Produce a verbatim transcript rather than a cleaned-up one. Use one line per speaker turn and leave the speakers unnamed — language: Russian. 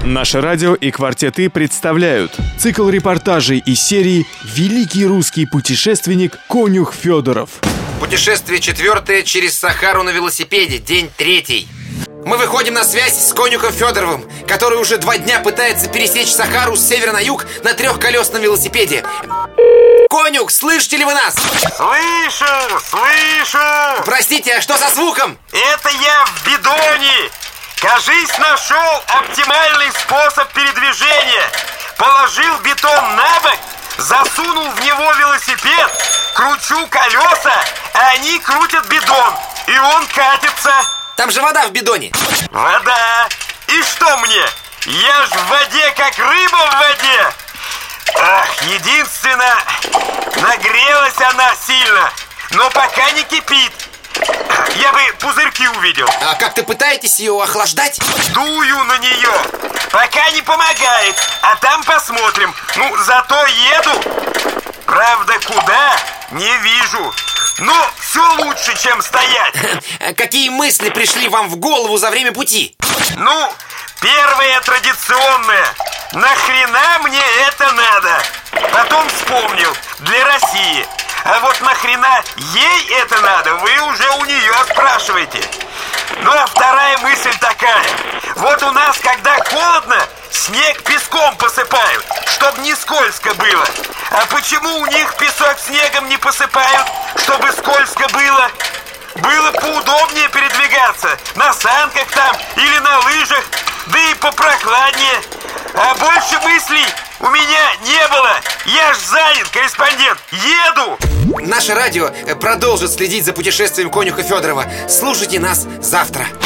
Наше радио и «Квартеты» представляют цикл репортажей из серии «Великий русский путешественник Конюх Федоров».
Путешествие четвертое через Сахару на велосипеде, день третий. Мы выходим на связь с Конюхом Федоровым, который уже два дня пытается пересечь Сахару с севера на юг на трехколесном велосипеде. Конюх, слышите ли вы нас?
Слышу, слышу.
Простите, а что со звуком?
Это я в бидоне. Кажись, нашел оптимальный способ передвижения. Положил бетон на бок, засунул в него велосипед, кручу колеса, а они крутят бидон, и он катится.
Там же вода в бидоне.
Вода. И что мне? Я ж в воде, как рыба в воде. Ах, единственное, нагрелась она сильно, но пока не кипит. Я бы пузырьки увидел.
А как ты пытаетесь ее охлаждать?
Дую на нее. Пока не помогает, а там посмотрим. Ну, зато еду. Правда, куда? Не вижу. Но все лучше, чем стоять.
Какие мысли пришли вам в голову за время пути?
Ну, первое традиционное. Нахрена мне это надо? Потом вспомнил. Для России. А вот нахрена ей это надо, вы уже у нее спрашиваете. Ну а вторая мысль такая. Вот у нас, когда холодно, снег песком посыпают, чтобы не скользко было. А почему у них песок снегом не посыпают, чтобы скользко было? Было поудобнее передвигаться на санках там или на лыжах, да и попрохладнее. А больше мыслей у меня не было. Я ж занят, корреспондент. Еду!
Наше радио продолжит следить за путешествием Конюха Федорова. Слушайте нас завтра.